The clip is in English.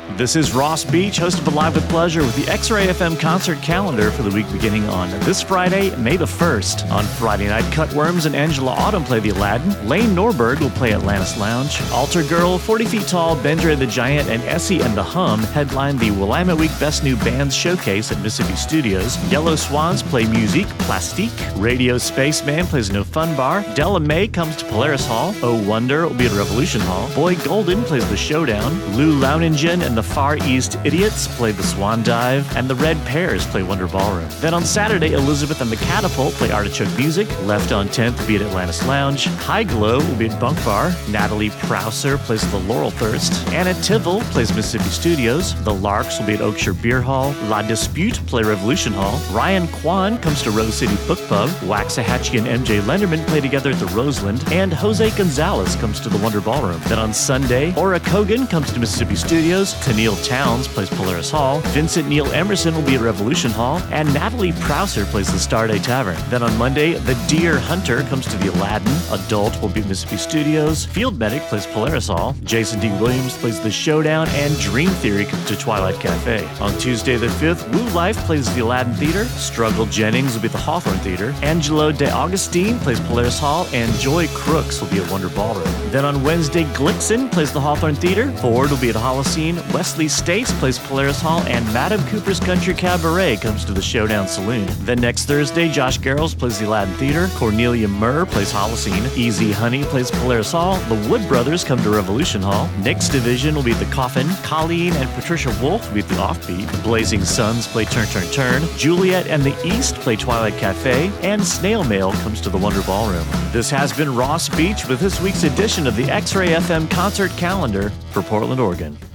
This is Ross Beach, host of Alive with Pleasure with the X-Ray FM concert calendar for the week beginning on this Friday, May the 1st. On Friday night, Cutworms and Angela Autumn play the Aladdin. Lane Norberg will play Atlantis Lounge. Altar Girl, 40 Feet Tall, Bendre the Giant, and Essie and the Hum headline the Willamette Week Best New Bands Showcase at Mississippi Studios. Yellow Swans play Musique Plastique. Radio Spaceman plays No Fun Bar. Della May comes to Polaris Hall. Oh Wonder will be at Revolution Hall. Boy Golden plays The Showdown. Lou Launingen and the Far East Idiots play The Swan Dive, and the Red Pears play Wonder Ballroom. Then on Saturday, Elizabeth and the Catapult play Artichoke Music. Left on 10th will be at Atlantis Lounge. High Glow will be at Bunk Bar. Natalie Prouser plays The Laurel Thirst. Anna Tivell plays Mississippi Studios. The Larks will be at Oakshire Beer Hall. La Dispute play Revolution Hall. Ryan Kwan comes to Rose City Book Pub. Waxahachie and MJ Lenderman play together at the Roseland. And Jose Gonzalez comes to the Wonder Ballroom. Then on Sunday, Ora Kogan comes to Mississippi Studios. Neil Towns plays Polaris Hall. Vincent Neil Emerson will be at Revolution Hall. And Natalie Prouser plays the Starday Tavern. Then on Monday, The Deer Hunter comes to the Aladdin. Adult will be at Mississippi Studios. Field Medic plays Polaris Hall. Jason D. Williams plays The Showdown. And Dream Theory comes to Twilight Cafe. On Tuesday the 5th, Woo Life plays the Aladdin Theater. Struggle Jennings will be at the Hawthorne Theater. Angelo De Augustine plays Polaris Hall. And Joy Crooks will be at Wonder Ballroom. Then on Wednesday, Glixen plays the Hawthorne Theater. Ford will be at Holocene. Wesley States plays Polaris Hall, and Madame Cooper's Country Cabaret comes to the Showdown Saloon. Then next Thursday, Josh Garrels plays the Aladdin Theater. Cornelia Murr plays Holocene. Easy Honey plays Polaris Hall. The Wood Brothers come to Revolution Hall. Nick's Division will be at the Coffin. Colleen and Patricia Wolf will be at the Offbeat. The Blazing Suns play Turn Turn Turn. Juliet and the East play Twilight Cafe. And Snail Mail comes to the Wonder Ballroom. This has been Ross Beach with this week's edition of the X-Ray FM concert calendar for Portland, Oregon.